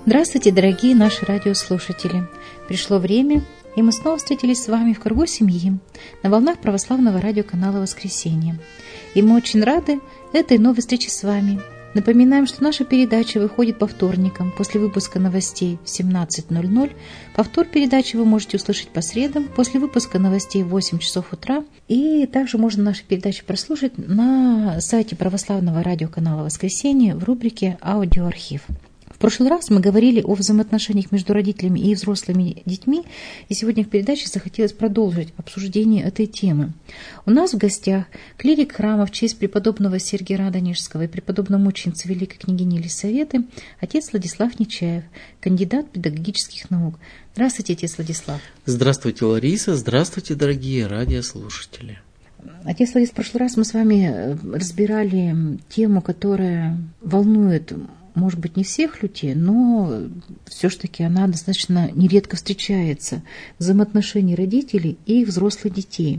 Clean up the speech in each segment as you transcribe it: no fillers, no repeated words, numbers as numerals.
Здравствуйте, дорогие наши радиослушатели! Пришло время, и мы снова встретились с вами в кругу семьи на волнах православного радиоканала «Воскресенье». И мы очень рады этой новой встрече с вами. Напоминаем, что наша передача выходит по вторникам после выпуска новостей в 17:00. Повтор передачи вы можете услышать по средам после выпуска новостей в 8 часов утра. И также можно наши передачи прослушать на сайте православного радиоканала «Воскресенье» в рубрике «Аудиоархив». В прошлый раз мы говорили о взаимоотношениях между родителями и взрослыми детьми, и сегодня в передаче захотелось продолжить обсуждение этой темы. У нас в гостях клирик храма в честь преподобного Сергия Радонежского и преподобной мученицы Великой княгини Елисаветы, отец Владислав Нечаев, кандидат педагогических наук. Здравствуйте, отец Владислав. Здравствуйте, Лариса. Здравствуйте, дорогие радиослушатели. Отец Владислав, в прошлый раз мы с вами разбирали тему, которая волнует, может быть, не всех людей, но все-таки она достаточно нередко встречается. Взаимоотношения родителей и взрослых детей.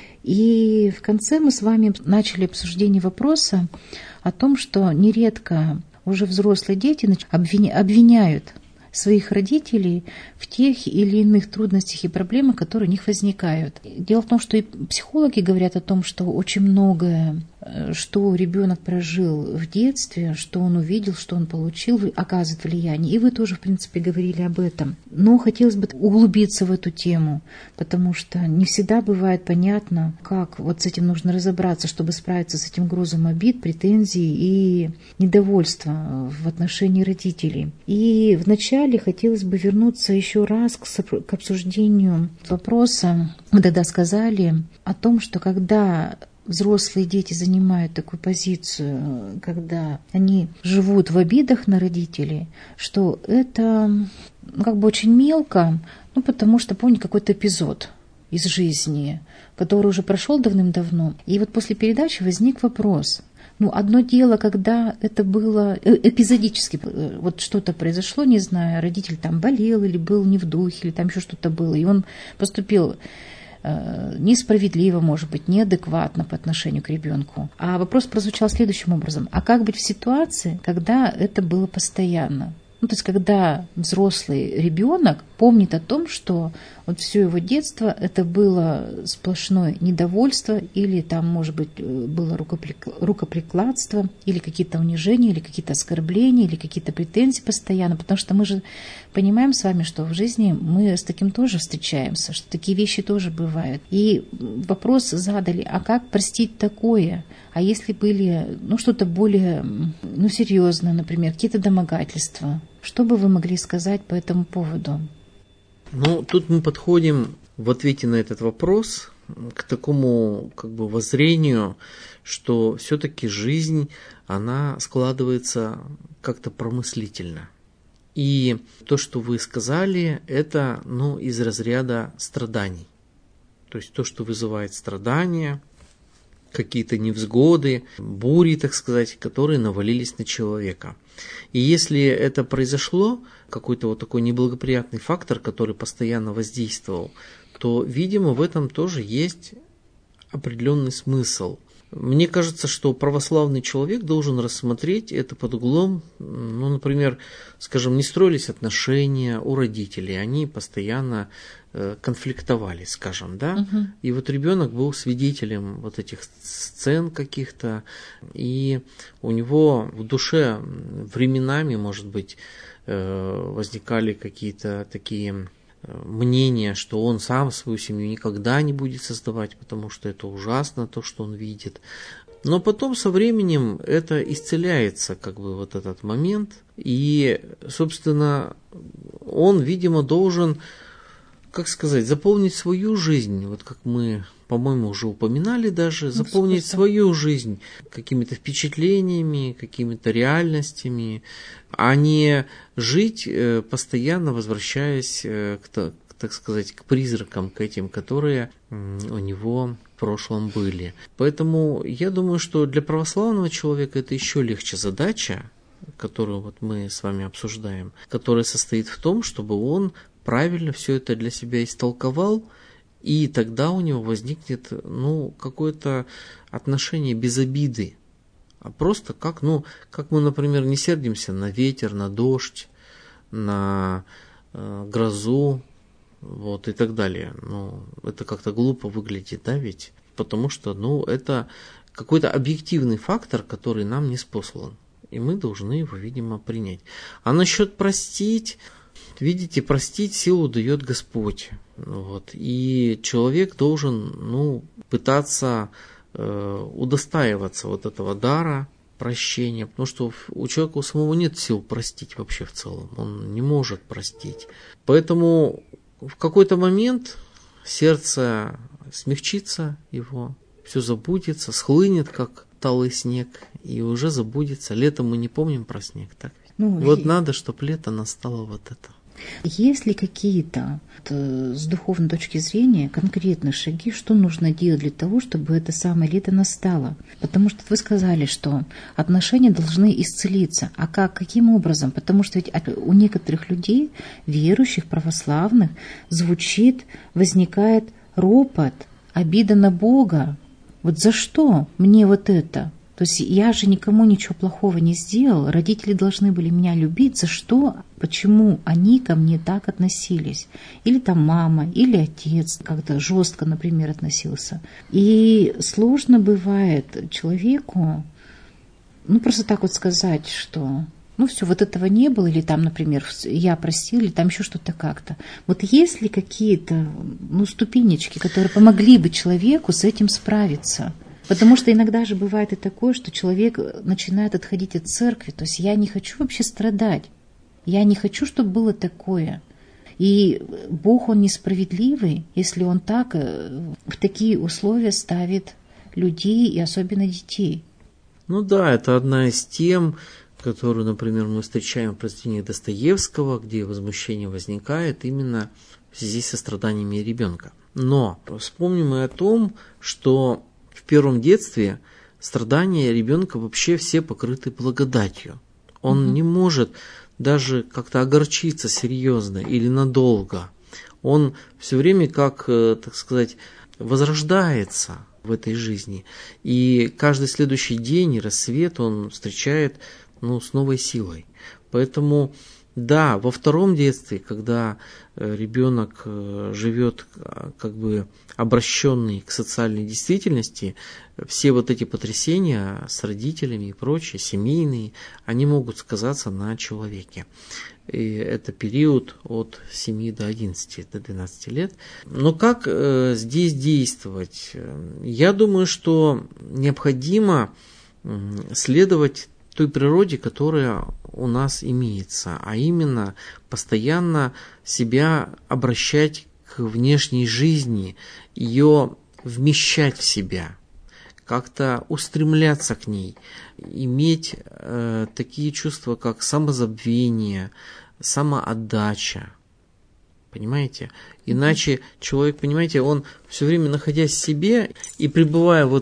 И в конце мы с вами начали обсуждение вопроса о том, что нередко уже взрослые дети обвиняют своих родителей в тех или иных трудностях и проблемах, которые у них возникают. Дело в том, что и психологи говорят о том, что очень многое, что ребенок прожил в детстве, что он увидел, что он получил, оказывает влияние. И вы тоже, в принципе, говорили об этом. Но хотелось бы углубиться в эту тему, потому что не всегда бывает понятно, как вот с этим нужно разобраться, чтобы справиться с этим грузом обид, претензий и недовольства в отношении родителей. И вначале хотелось бы вернуться еще раз к обсуждению вопроса. Мы тогда сказали о том, что когда взрослые дети занимают такую позицию, когда они живут в обидах на родителей, что это как бы очень мелко, потому что, помните, какой-то эпизод из жизни, который уже прошел давным-давно. И вот после передачи возник вопрос. Одно дело, когда это было эпизодически, вот что-то произошло, не знаю, родитель там болел или был не в духе, или там еще что-то было, и он поступил несправедливо, может быть, неадекватно по отношению к ребенку. А вопрос прозвучал следующим образом. А как быть в ситуации, когда это было постоянно? То есть, когда взрослый ребенок помнит о том, что вот все его детство это было сплошное недовольство, или там, может быть, было рукоприкладство, или какие-то унижения, или какие-то оскорбления, или какие-то претензии постоянно. Потому что мы же понимаем с вами, что в жизни мы с таким тоже встречаемся, что такие вещи тоже бывают. И вопрос задали, а как простить такое? А если были что-то более серьезное, например, какие-то домогательства? Что бы вы могли сказать по этому поводу? Тут мы подходим в ответе на этот вопрос к такому воззрению, что все-таки жизнь, она складывается как-то промыслительно. И то, что вы сказали, это из разряда страданий. То есть то, что вызывает страдания, какие-то невзгоды, бури, так сказать, которые навалились на человека. И если это произошло, какой-то вот такой неблагоприятный фактор, который постоянно воздействовал, то, видимо, в этом тоже есть определенный смысл. Мне кажется, что православный человек должен рассмотреть это под углом, например, скажем, не строились отношения у родителей, они постоянно конфликтовали, скажем, да, и вот ребенок был свидетелем вот этих сцен каких-то, и у него в душе временами, может быть, возникали какие-то такие мнение, что он сам свою семью никогда не будет создавать, потому что это ужасно, то, что он видит. Но потом со временем это исцеляется, вот этот момент. И, собственно, он, видимо, должен, заполнить свою жизнь, вот как мы, по-моему, уже упоминали даже, заполнить свою жизнь какими-то впечатлениями, какими-то реальностями, а не жить, постоянно возвращаясь к призракам, к этим, которые у него в прошлом были. Поэтому я думаю, что для православного человека это еще легче задача, которую вот мы с вами обсуждаем, которая состоит в том, чтобы он правильно все это для себя истолковал, и тогда у него возникнет какое-то отношение без обиды, а просто как мы, например, не сердимся на ветер, на дождь, на грозу, вот, и так далее. Ну, это как-то глупо выглядит, да, ведь? Потому что, ну, это какой-то объективный фактор, который нам не спослан. И мы должны его, видимо, принять. А насчет простить, видите, простить силу дает Господь. Вот. И человек должен, ну, пытаться удостаиваться вот этого дара прощения, потому что у человека у самого нет сил простить вообще в целом. Он не может простить. Поэтому в какой-то момент сердце смягчится его, все забудется, схлынет, как талый снег, и уже забудется. Летом мы не помним про снег, так ведь? Ну, вот надо, чтобы лето настало вот это. Есть ли какие-то с духовной точки зрения конкретные шаги, что нужно делать для того, чтобы это самое лето настало? Потому что вы сказали, что отношения должны исцелиться. А каким образом? Потому что ведь у некоторых людей, верующих, православных, возникает ропот, обида на Бога. Вот за что мне вот это? То есть я же никому ничего плохого не сделал, родители должны были меня любить, за что, почему они ко мне так относились? Или там мама, или отец как-то жестко, например, относился. И сложно бывает человеку, ну просто так вот сказать, что ну все, вот этого не было, или там, например, я простил, или там еще что-то как-то. Вот есть ли какие-то ступенечки, которые помогли бы человеку с этим справиться? Потому что иногда же бывает и такое, что человек начинает отходить от церкви. То есть я не хочу вообще страдать. Я не хочу, чтобы было такое. И Бог, Он несправедливый, если Он так в такие условия ставит людей и особенно детей. Ну да, это одна из тем, которую, например, мы встречаем в произведениях Достоевского, где возмущение возникает именно в связи со страданиями ребенка. Но вспомним и о том, что в первом детстве страдания ребенка вообще все покрыты благодатью. Он не может даже как-то огорчиться серьезно или надолго. Он все время, как, так сказать, возрождается в этой жизни. И каждый следующий день и рассвет он встречает с новой силой. Поэтому да, во втором детстве, когда ребенок живет как бы обращенный к социальной действительности, все вот эти потрясения с родителями и прочее, семейные, они могут сказаться на человеке. И это период от 7 до 11, до 12 лет. Но как здесь действовать? Я думаю, что необходимо следовать той природе, которая у нас имеется, а именно постоянно себя обращать к внешней жизни, ее вмещать в себя, как-то устремляться к ней, иметь такие чувства, как самозабвение, самоотдача. Понимаете? Иначе человек, понимаете, он все время, находясь в себе и пребывая вот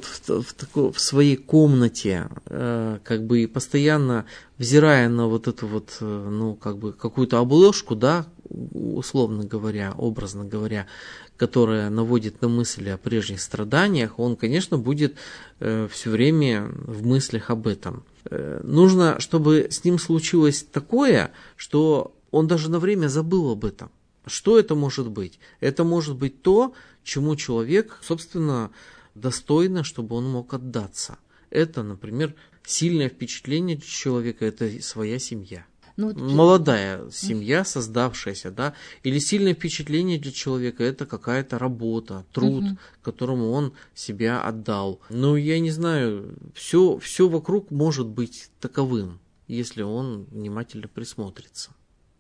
в своей комнате, как бы и постоянно взирая на вот эту вот, как бы какую-то обложку, да, условно говоря, образно говоря, которая наводит на мысли о прежних страданиях, он, конечно, будет все время в мыслях об этом. Нужно, чтобы с ним случилось такое, что он даже на время забыл об этом. Что это может быть? Это может быть то, чему человек, собственно, достойно, чтобы он мог отдаться. Это, например, сильное впечатление для человека – это своя семья. Молодая семья, создавшаяся, да, или сильное впечатление для человека – это какая-то работа, труд, которому он себя отдал. Я не знаю, все вокруг может быть таковым, если он внимательно присмотрится.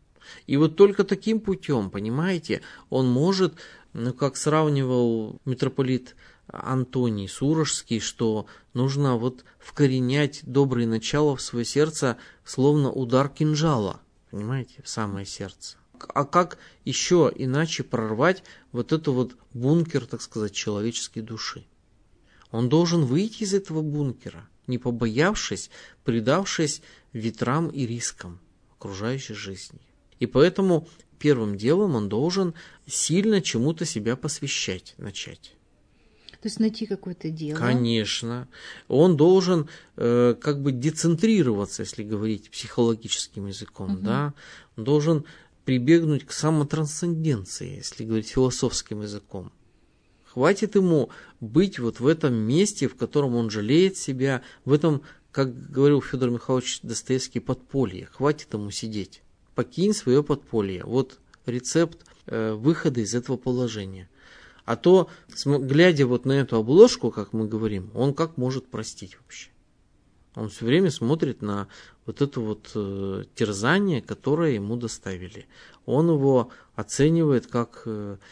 И вот только таким путем, понимаете, он может, как сравнивал митрополит Антоний Сурожский, что нужно вот вкоренять добрые начала в свое сердце, словно удар кинжала, понимаете, в самое сердце. А как еще иначе прорвать вот этот вот бункер, так сказать, человеческой души? Он должен выйти из этого бункера, не побоявшись, предавшись ветрам и рискам окружающей жизни. И поэтому первым делом он должен сильно чему-то себя посвящать, начать. То есть найти какое-то дело. Конечно. Он должен как бы децентрироваться, если говорить психологическим языком, да. Он должен прибегнуть к самотрансценденции, если говорить философским языком. Хватит ему быть вот в этом месте, в котором он жалеет себя, в этом, как говорил Федор Михайлович Достоевский, подполье. Хватит ему сидеть. Покинь свое подполье. Вот рецепт выхода из этого положения. А то, глядя вот на эту обложку, как мы говорим, он как может простить вообще? Он все время смотрит на вот это вот терзание, которое ему доставили. Он его оценивает как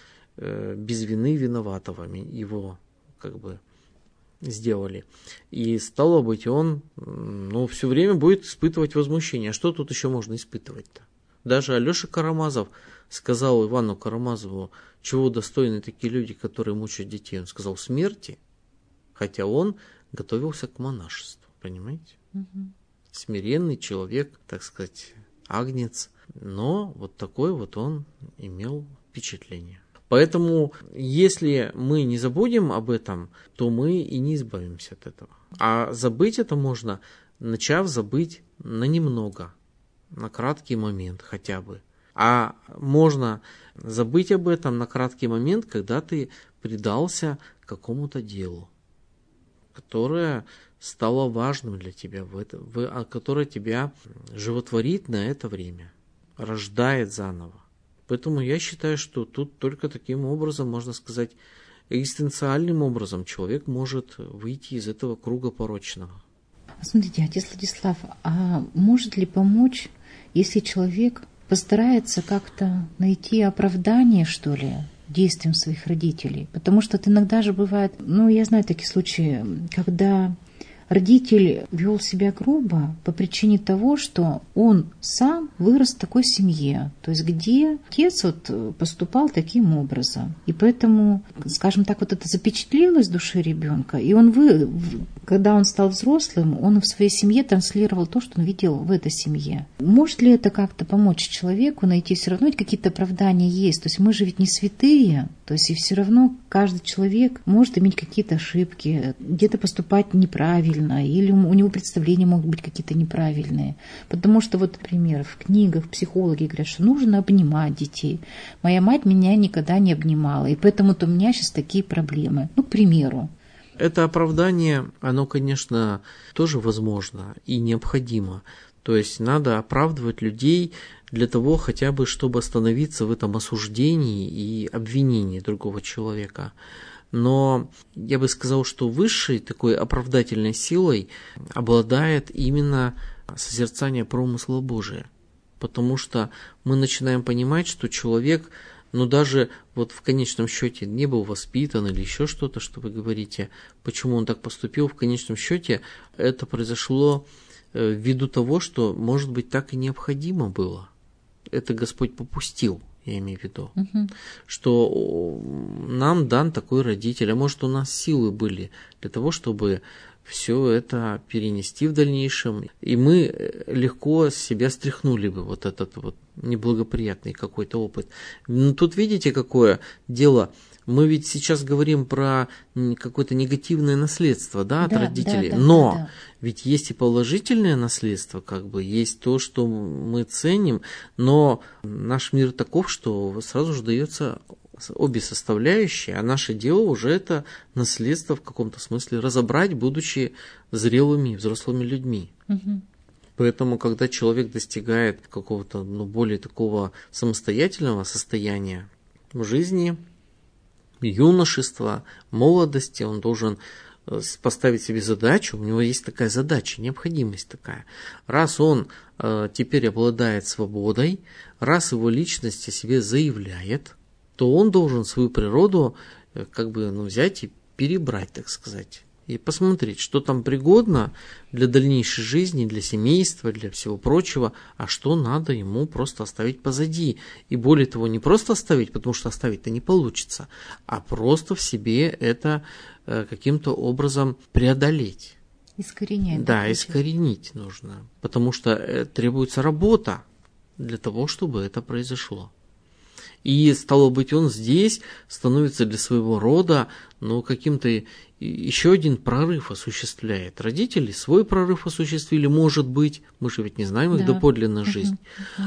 без вины виноватого, его как бы сделали. И стало быть, он все время будет испытывать возмущение. А что тут еще можно испытывать-то? Даже Алеша Карамазов сказал Ивану Карамазову, чего достойны такие люди, которые мучают детей. Он сказал смерти, хотя он готовился к монашеству, понимаете? Смиренный человек, так сказать, агнец, но вот такой вот он имел впечатление. Поэтому, если мы не забудем об этом, то мы и не избавимся от этого. А забыть это можно, начав забыть на немного, на краткий момент хотя бы. А можно забыть об этом на краткий момент, когда ты предался какому-то делу, которое стало важным для тебя, которое тебя животворит на это время, рождает заново. Поэтому я считаю, что тут только таким образом, можно сказать, экзистенциальным образом человек может выйти из этого круга порочного. Смотрите, отец Владислав, а может ли помочь, если человек постарается как-то найти оправдание, что ли, действиям своих родителей? Потому что иногда же бывает, я знаю такие случаи, когда родитель вел себя грубо по причине того, что он сам вырос в такой семье, то есть где отец поступал таким образом. И поэтому, скажем так, это запечатлелось в душе ребенка, и когда он стал взрослым, он в своей семье транслировал то, что он видел в этой семье. Может ли это как-то помочь человеку найти все равно какие-то оправдания есть? То есть мы же ведь не святые, то есть и все равно каждый человек может иметь какие-то ошибки, где-то поступать неправильно, или у него представления могут быть какие-то неправильные. Потому что, например, в книгах психологи говорят, что нужно обнимать детей. Моя мать меня никогда не обнимала, и поэтому-то у меня сейчас такие проблемы. К примеру. Это оправдание, оно, конечно, тоже возможно и необходимо. То есть надо оправдывать людей для того, хотя бы, чтобы остановиться в этом осуждении и обвинении другого человека. Но я бы сказал, что высшей такой оправдательной силой обладает именно созерцание промысла Божия. Потому что мы начинаем понимать, что человек, даже в конечном счете не был воспитан или еще что-то, что вы говорите, почему он так поступил, в конечном счете это произошло ввиду того, что, может быть, так и необходимо было. Это Господь попустил. Я имею в виду, что нам дан такой родитель, а может у нас силы были для того, чтобы все это перенести в дальнейшем, и мы легко с себя стряхнули бы этот неблагоприятный какой-то опыт. Но тут видите, какое дело. Мы ведь сейчас говорим про какое-то негативное наследство, от родителей. Но ведь есть и положительное наследство, есть то, что мы ценим, но наш мир таков, что сразу же дается обе составляющие, а наше дело уже это наследство в каком-то смысле разобрать, будучи зрелыми, взрослыми людьми. Поэтому, когда человек достигает какого-то более такого самостоятельного состояния в жизни, юношества, молодости, он должен поставить себе задачу, у него есть такая задача, необходимость такая. Раз он теперь обладает свободой, раз его личность о себе заявляет, то он должен свою природу взять и перебрать, так сказать, и посмотреть, что там пригодно для дальнейшей жизни, для семейства, для всего прочего, а что надо ему просто оставить позади. И более того, не просто оставить, потому что оставить-то не получится, а просто в себе это каким-то образом преодолеть. Искоренять. Да, искоренить нужно, потому что требуется работа для того, чтобы это произошло. И, стало быть, он здесь становится для своего рода, каким-то еще один прорыв осуществляет. Родители свой прорыв осуществили, может быть, мы же ведь не знаем их доподлинно жизнь,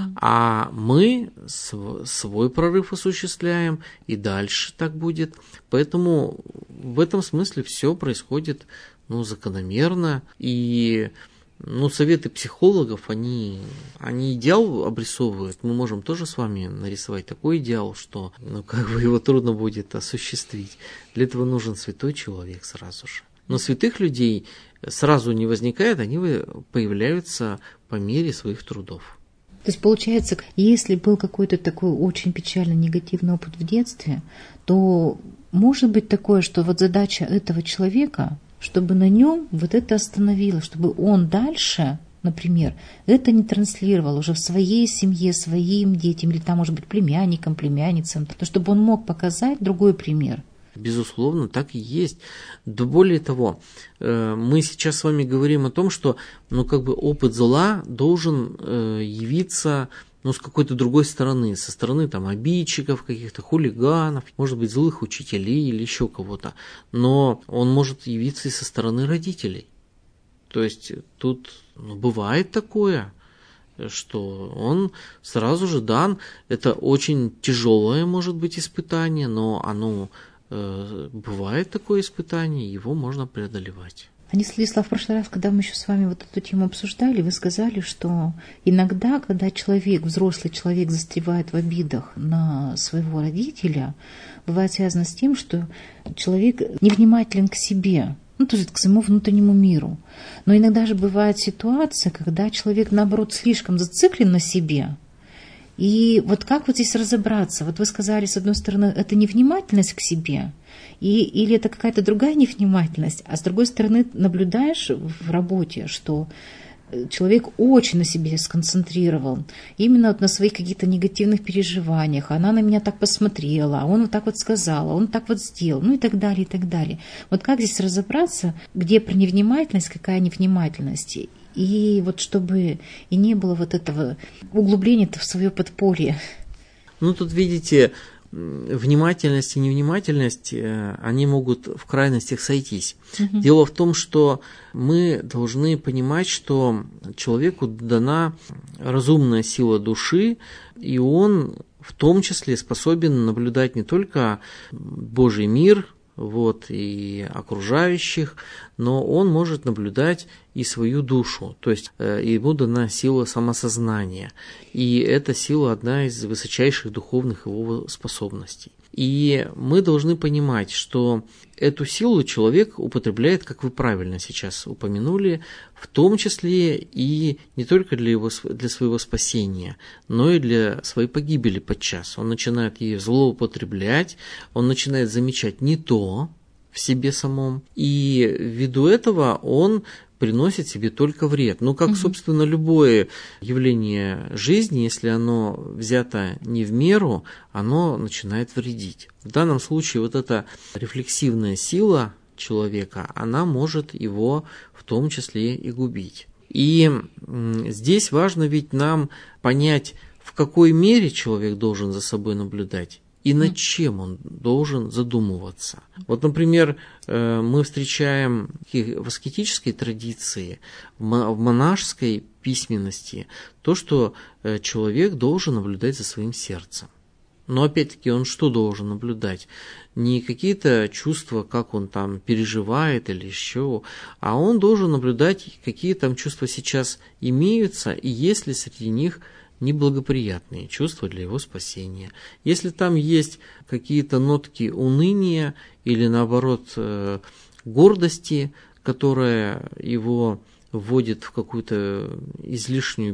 а мы свой прорыв осуществляем, и дальше так будет. Поэтому в этом смысле все происходит закономерно, и советы психологов, они идеал обрисовывают. Мы можем тоже с вами нарисовать такой идеал, что его трудно будет осуществить. Для этого нужен святой человек сразу же. Но святых людей сразу не возникает, они появляются по мере своих трудов. То есть получается, если был какой-то такой очень печальный негативный опыт в детстве, то может быть такое, что задача этого человека, чтобы на нем это остановилось, чтобы он дальше, например, это не транслировал уже в своей семье, своим детям, или там, может быть, племянникам, племянницам, то чтобы он мог показать другой пример. Безусловно, так и есть. Да более того, мы сейчас с вами говорим о том, что опыт зла должен явиться с какой-то другой стороны, со стороны обидчиков, каких-то хулиганов, может быть, злых учителей или еще кого-то. Но он может явиться и со стороны родителей. То есть тут бывает такое, что он сразу же дан. Это очень тяжелое, может быть, испытание, но оно бывает такое испытание, его можно преодолевать. Станислав, в прошлый раз, когда мы еще с вами эту тему обсуждали, вы сказали, что иногда, когда взрослый человек застревает в обидах на своего родителя, бывает связано с тем, что человек невнимателен к себе, то есть к своему внутреннему миру. Но иногда же бывает ситуация, когда человек, наоборот, слишком зациклен на себе. И как здесь разобраться? Вы сказали, с одной стороны, это невнимательность к себе, или это какая-то другая невнимательность, а с другой стороны, наблюдаешь в работе, что человек очень на себе сконцентрировал, именно на своих каких-то негативных переживаниях. Она на меня так посмотрела, а он так сказал, а он так сделал, и так далее, и так далее. Как здесь разобраться, где про невнимательность, какая невнимательность? И чтобы и не было этого углубления в свое подполье. Тут видите, внимательность и невнимательность, они могут в крайностях сойтись. Дело в том, что мы должны понимать, что человеку дана разумная сила души, и он в том числе способен наблюдать не только Божий мир, и окружающих, но он может наблюдать и свою душу, то есть ему дана сила самосознания, и эта сила одна из высочайших духовных его способностей. И мы должны понимать, что эту силу человек употребляет, как вы правильно сейчас упомянули, в том числе и не только для своего спасения, но и для своей погибели подчас. Он начинает ее злоупотреблять, он начинает замечать не то в себе самом, и ввиду этого он приносит себе только вред. Как, собственно, любое явление жизни, если оно взято не в меру, оно начинает вредить. В данном случае эта рефлексивная сила человека, она может его в том числе и губить. И здесь важно ведь нам понять, в какой мере человек должен за собой наблюдать и над чем он должен задумываться. Например, мы встречаем в аскетической традиции, в монашеской письменности, то, что человек должен наблюдать за своим сердцем. Но опять-таки он что должен наблюдать? Не какие-то чувства, как он переживает или еще, а он должен наблюдать, какие чувства сейчас имеются, и есть ли среди них неблагоприятные чувства для его спасения. Если там есть какие-то нотки уныния или наоборот гордости, которая его вводит в какую-то излишнее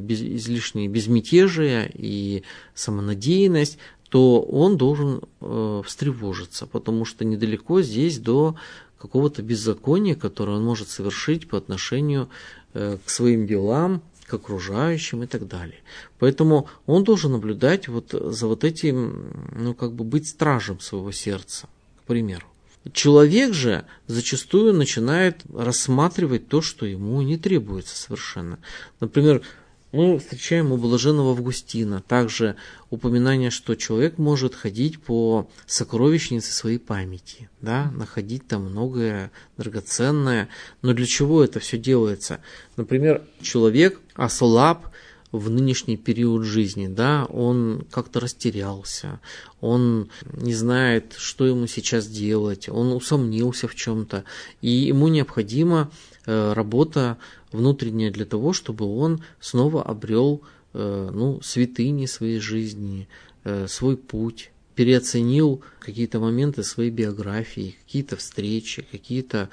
безмятежие и самонадеянность, то он должен встревожиться, потому что недалеко здесь до какого-то беззакония, которое он может совершить по отношению к своим делам, к окружающим и так далее. Поэтому он должен наблюдать за этим, быть стражем своего сердца, к примеру. Человек же зачастую начинает рассматривать то, что ему не требуется совершенно. Например, Мы встречаем у блаженного Августина также упоминание, что человек может ходить по сокровищнице своей памяти, да, находить там многое драгоценное. Но для чего это все делается? Например, человек ослаб в нынешний период жизни, да, он как-то растерялся, он не знает, что ему сейчас делать, он усомнился в чем-то, и ему необходима работа внутренняя для того, чтобы он снова обрел святыни своей жизни, свой путь, переоценил какие-то моменты своей биографии, какие-то встречи, какие-то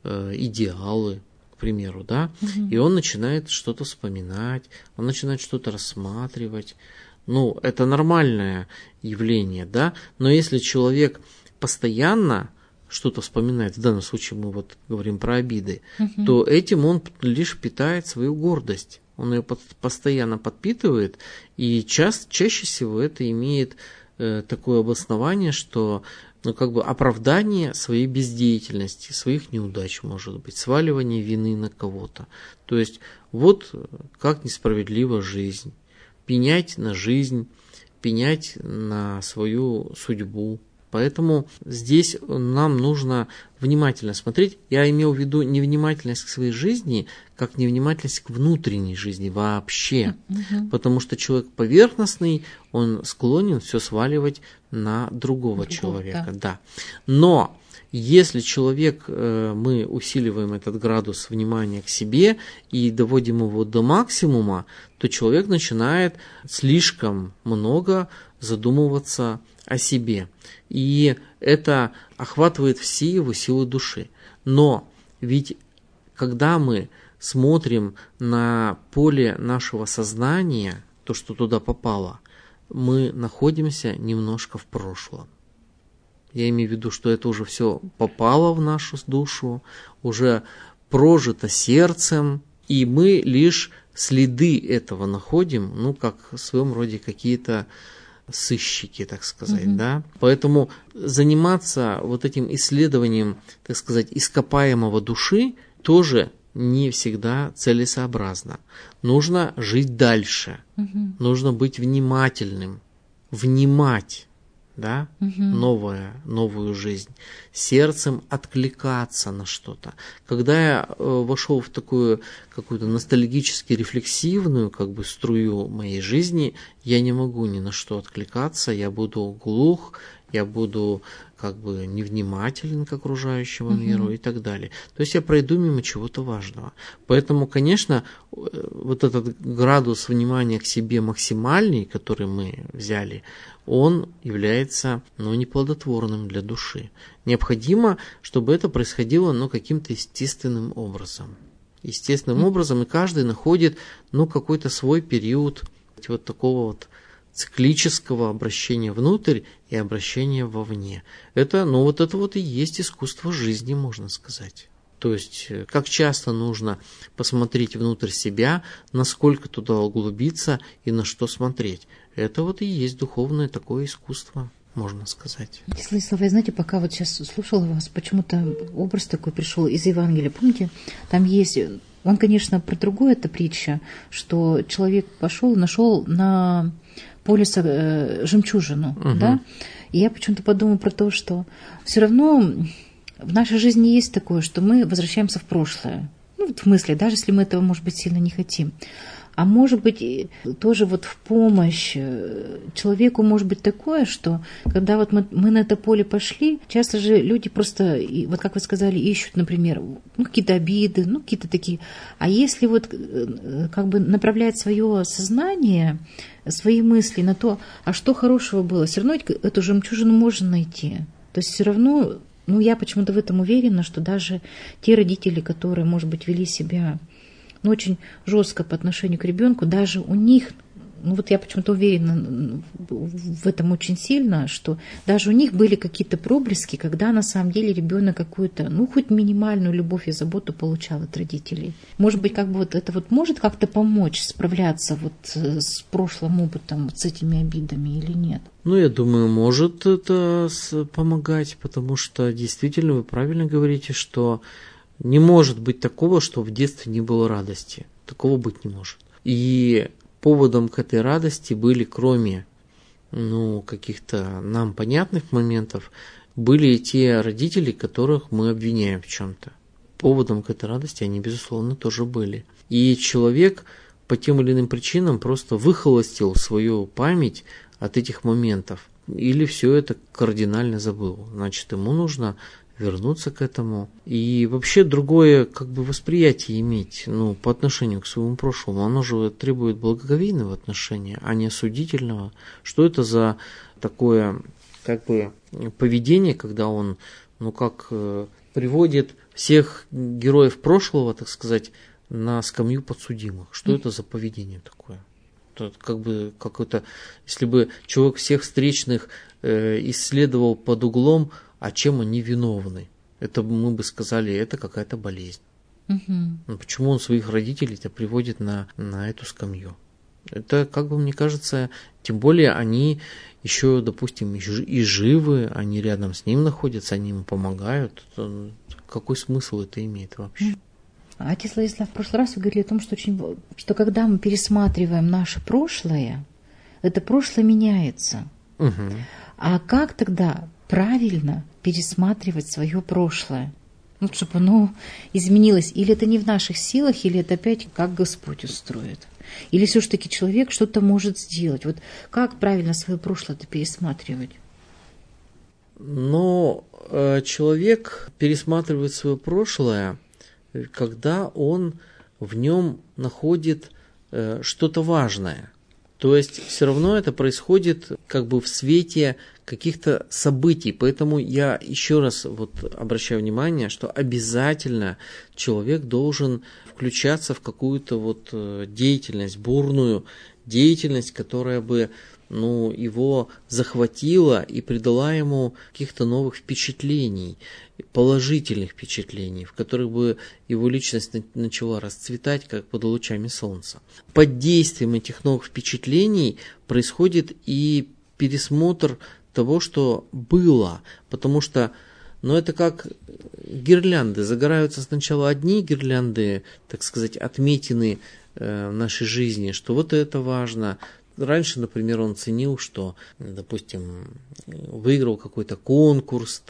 идеалы, к примеру, да, и он начинает что-то вспоминать, он начинает что-то рассматривать. Это нормальное явление, да, но если человек постоянно что-то вспоминает, в данном случае мы вот говорим про обиды, то этим он лишь питает свою гордость. Он ее постоянно подпитывает, и чаще всего это имеет такое обоснование, что оправдание своей бездеятельности, своих неудач, может быть, сваливание вины на кого-то. То есть вот как несправедлива жизнь, пенять на жизнь, пенять на свою судьбу. Поэтому здесь нам нужно внимательно смотреть. Я имел в виду невнимательность к своей жизни, как невнимательность к внутренней жизни вообще. Потому что человек поверхностный, он склонен все сваливать на другого человека. Да. Но если мы усиливаем этот градус внимания к себе и доводим его до максимума, то человек начинает слишком много задумываться о себе. И это охватывает все его силы души. Но ведь когда мы смотрим на поле нашего сознания, то, что туда попало, мы находимся немножко в прошлом. Я имею в виду, что это уже все попало в нашу душу, уже прожито сердцем, и мы лишь следы этого находим, как в своем роде какие-то сыщики, так сказать, да. Поэтому заниматься вот этим исследованием, так сказать, ископаемого души тоже не всегда целесообразно. Нужно жить дальше, нужно быть внимательным, внимать, да, новую жизнь, сердцем откликаться на что-то. Когда я вошел в такую какую-то ностальгически рефлексивную струю моей жизни, я не могу ни на что откликаться, я буду глух, я буду невнимателен к окружающему миру и так далее. То есть я пройду мимо чего-то важного. Поэтому, конечно, вот этот градус внимания к себе максимальный, который мы взяли, он является неплодотворным для души. Необходимо, чтобы это происходило каким-то естественным образом. Естественным образом, и каждый находит какой-то свой период вот такого вот циклического обращения внутрь и обращения вовне. Это и есть искусство жизни, можно сказать. То есть, как часто нужно посмотреть внутрь себя, насколько туда углубиться и на что смотреть. Это и есть духовное такое искусство, можно сказать. Слава, знаете, пока сейчас слушала вас, почему-то образ такой пришел из Евангелия. Помните, там есть... Он, конечно, про другое, это притча, что человек пошел, нашел на поле жемчужину, да? И я почему-то подумала про то, что все равно в нашей жизни есть такое, что мы возвращаемся в прошлое. В мысли, даже если мы этого, может быть, сильно не хотим. А может быть, тоже в помощь человеку может быть такое, что когда мы на это поле пошли, часто же люди просто, как вы сказали, ищут, например, какие-то обиды, какие-то такие. А если направлять свое сознание, свои мысли на то, а что хорошего было, все равно эту жемчужину можно найти. То есть все равно, я почему-то в этом уверена, что даже те родители, которые, может быть, вели себя очень жестко по отношению к ребенку, даже у них, я почему-то уверена в этом очень сильно, что даже у них были какие-то проблески, когда на самом деле ребенок какую-то, хоть минимальную любовь и заботу получал от родителей. Может быть, это может как-то помочь справляться с прошлым опытом, с этими обидами или нет? Я думаю, может это помогать, потому что действительно вы правильно говорите, что не может быть такого, что в детстве не было радости. Такого быть не может. И поводом к этой радости были, кроме каких-то нам понятных моментов, были и те родители, которых мы обвиняем в чем-то. Поводом к этой радости они, безусловно, тоже были. И человек по тем или иным причинам просто выхолостил свою память от этих моментов. Или все это кардинально забыл. Значит, ему нужно вернуться к этому. И вообще другое восприятие иметь по отношению к своему прошлому. Оно же требует благоговейного отношения, а не осудительного. Что это за такое поведение, когда он приводит всех героев прошлого, так сказать, на скамью подсудимых. Что это за поведение такое? Это какой-то, если бы человек всех встречных исследовал под углом, а чем они виновны, это мы бы сказали, это какая-то болезнь. Но почему он своих родителей-то приводит на эту скамью? Это, мне кажется, тем более они еще, допустим, и живы, они рядом с ним находятся, они ему помогают. Какой смысл это имеет вообще? Отец Владислав, в прошлый раз вы говорили о том, что когда мы пересматриваем наше прошлое, это прошлое меняется. А как тогда правильно пересматривать свое прошлое? Чтобы оно изменилось. Или это не в наших силах, или это опять как Господь устроит. Или все-таки человек что-то может сделать. Вот как правильно свое прошлое-то пересматривать? Но человек пересматривает свое прошлое, когда он в нем находит что-то важное. То есть все равно это происходит в свете каких-то событий. Поэтому я еще раз обращаю внимание, что обязательно человек должен включаться в какую-то деятельность, бурную деятельность, которая бы его захватила и придала ему каких-то новых впечатлений, положительных впечатлений, в которых бы его личность начала расцветать, как под лучами солнца. Под действием этих новых впечатлений происходит и пересмотр того, что было, потому что это как гирлянды. Загораются сначала одни гирлянды, так сказать, отметины в нашей жизни, что это важно. Раньше, например, он ценил, что, допустим, выиграл какой-то конкурс,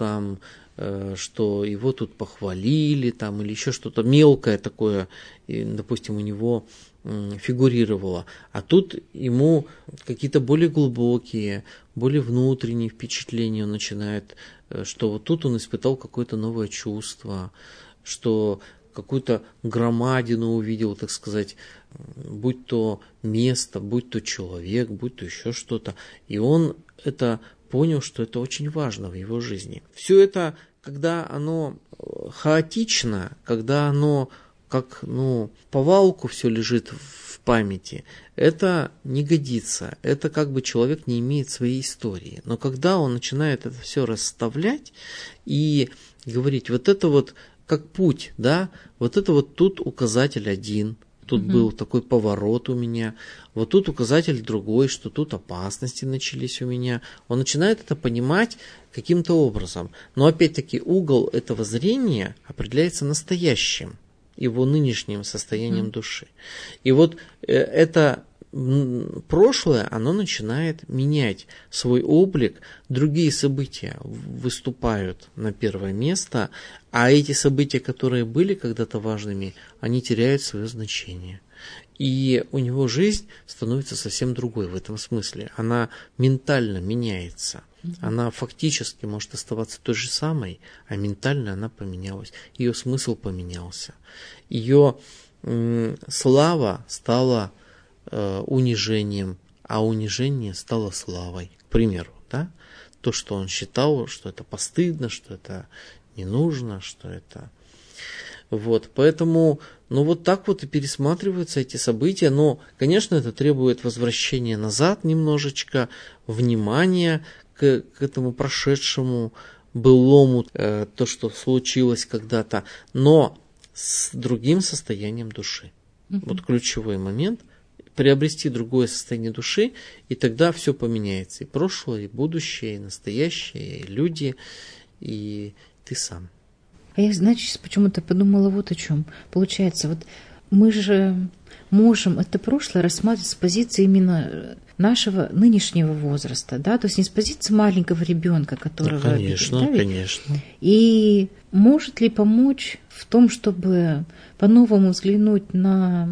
что его тут похвалили, или еще что-то мелкое такое, допустим, у него фигурировало. А тут ему какие-то более глубокие, более внутренние впечатления он начинает, что тут он испытал какое-то новое чувство, что какую-то громадину увидел, так сказать, будь то место, будь то человек, будь то еще что-то. И он это понял, что это очень важно в его жизни. Все это, когда оно хаотично, когда оно как повалку все лежит в памяти, это не годится. Это человек не имеет своей истории. Но когда он начинает это все расставлять и говорить, это как путь, да, это тут указатель один, тут был такой поворот у меня, тут указатель другой, что тут опасности начались у меня. Он начинает это понимать каким-то образом. Но опять-таки угол этого зрения определяется настоящим, его нынешним состоянием души. И это прошлое, оно начинает менять свой облик, другие события выступают на первое место, а эти события, которые были когда-то важными, они теряют свое значение. И у него жизнь становится совсем другой в этом смысле. Она ментально меняется. Она фактически может оставаться той же самой, а ментально она поменялась. Ее смысл поменялся. Ее слава стала унижением, а унижение стало славой. К примеру, да? То, что он считал, что это постыдно, что это не нужно, что это... Поэтому, так и пересматриваются эти события, но, конечно, это требует возвращения назад немножечко, внимания к этому прошедшему, былому, то, что случилось когда-то, но с другим состоянием души. Ключевой момент – приобрести другое состояние души, и тогда все поменяется. И прошлое, и будущее, и настоящее, и люди, и ты сам. А я, почему-то подумала о чем. Получается, мы же можем это прошлое рассматривать с позиции именно нашего нынешнего возраста, да, то есть не с позиции маленького ребенка, которого... Конечно, да, конечно. И может ли помочь в том, чтобы по-новому взглянуть на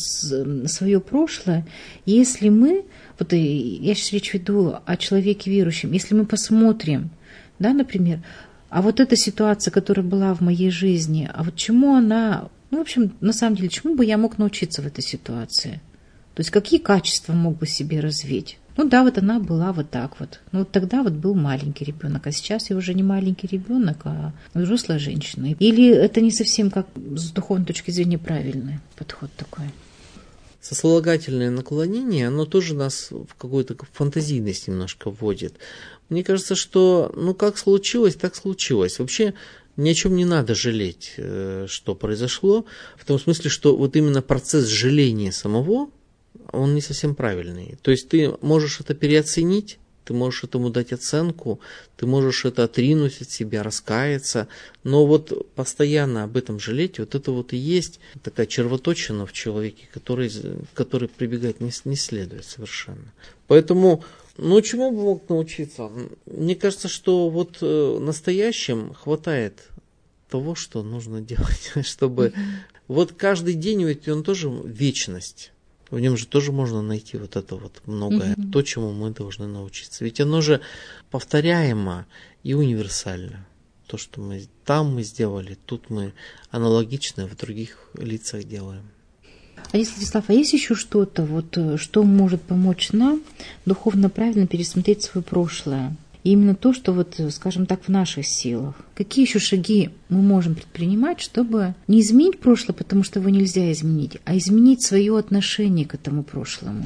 свое прошлое, если мы, вот я сейчас речь веду о человеке верующем, если мы посмотрим, да, например, а вот эта ситуация, которая была в моей жизни, а вот чему она, ну, в общем, на самом деле, чему бы я мог научиться в этой ситуации? То есть какие качества мог бы себе развить? Ну да, вот она была вот так вот. Ну вот тогда вот был маленький ребенок, а сейчас я уже не маленький ребенок, а взрослая женщина. Или это не совсем как с духовной точки зрения правильный подход такой? Сослагательное наклонение, оно тоже нас в какую-то фантазийность немножко вводит. Мне кажется, что ну как случилось, так случилось. Вообще ни о чем не надо жалеть, что произошло. В том смысле, что вот именно процесс жаления самого, он не совсем правильный. То есть ты можешь это переоценить, ты можешь этому дать оценку, ты можешь это отринуть от себя, раскаяться, но вот постоянно об этом жалеть, вот это вот и есть такая червоточина в человеке, который прибегать не следует совершенно. Поэтому, ну чему бы мог научиться? Мне кажется, что вот настоящим хватает того, что нужно делать, чтобы... Вот каждый день, ведь он тоже вечность. В нем же тоже можно найти вот это вот многое, то, чему мы должны научиться. Ведь оно же повторяемо и универсально. То, что мы там сделали, тут мы аналогично в других лицах делаем. А если, Владислав, а есть еще что-то, вот, что может помочь нам духовно правильно пересмотреть свое прошлое? И именно то, что, вот, скажем так, в наших силах. Какие еще шаги мы можем предпринимать, чтобы не изменить прошлое, потому что его нельзя изменить, а изменить свое отношение к этому прошлому?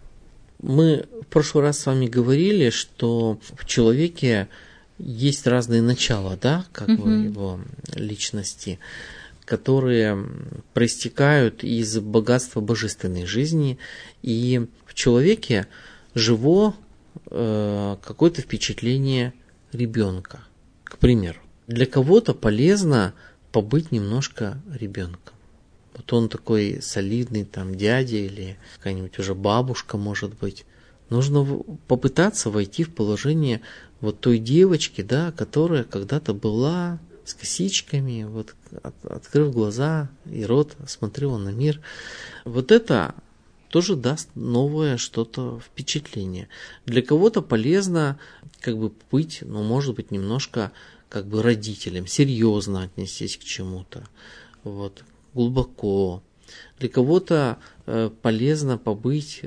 Мы в прошлый раз с вами говорили, что в человеке есть разные начала, да, как бы его личности, которые проистекают из богатства божественной жизни. И в человеке живо какое-то впечатление ребенка. К примеру, для кого-то полезно побыть немножко ребенком. Вот он такой солидный там дядя или какая-нибудь уже бабушка, может быть. Нужно попытаться войти в положение вот той девочки, да, которая когда-то была с косичками, вот открыв глаза и рот, смотрела на мир. Вот это тоже даст новое что-то впечатление. Для кого-то полезно как бы быть, ну, может быть, немножко как бы родителем, серьезно отнестись к чему-то, вот, глубоко. Для кого-то полезно побыть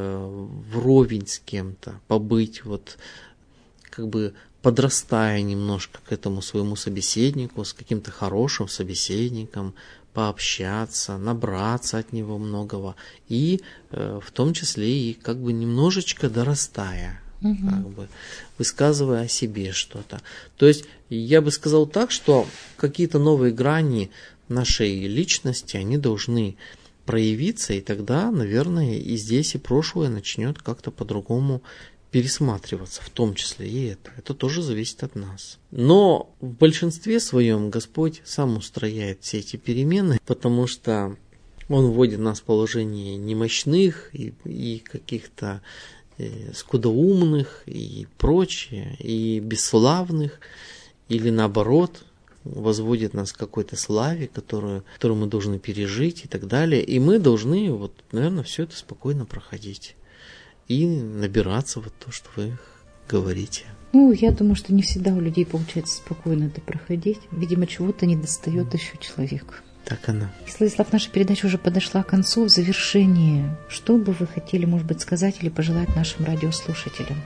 вровень с кем-то, побыть вот как бы подрастая немножко к этому своему собеседнику, с каким-то хорошим собеседником, пообщаться, набраться от него многого, и в том числе и как бы немножечко дорастая, как бы высказывая о себе что-то. То есть я бы сказал так, что какие-то новые грани нашей личности, они должны проявиться, и тогда, наверное, и здесь, и прошлое начнет как-то по-другому пересматриваться, в том числе и это. Это тоже зависит от нас. Но в большинстве своем Господь сам устрояет все эти перемены, потому что Он вводит нас в положение немощных и каких-то скудоумных и прочее, и бесславных, или наоборот, возводит нас к какой-то славе, которую мы должны пережить и так далее. И мы должны, вот, наверное, все это спокойно проходить. И набираться вот то, что вы говорите. Ну, я думаю, что не всегда у людей получается спокойно это проходить. Видимо, чего-то не достает еще человеку. Так оно. Владислав, наша передача уже подошла к концу, в завершении. Что бы вы хотели, может быть, сказать или пожелать нашим радиослушателям?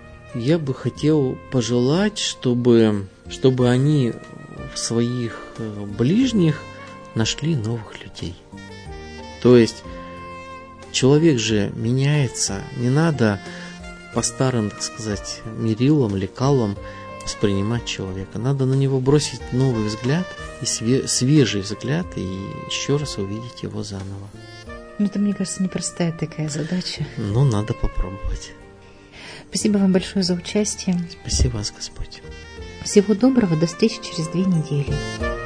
Я бы хотел пожелать, чтобы они в своих ближних нашли новых людей. То есть человек же меняется, не надо по старым, так сказать, мерилам, лекалам воспринимать человека. Надо на него бросить новый взгляд, и свежий взгляд, и еще раз увидеть его заново. Ну, это, мне кажется, непростая такая задача. Но надо попробовать. Спасибо вам большое за участие. Спасибо вас, Господь. Всего доброго, до встречи через 2 недели.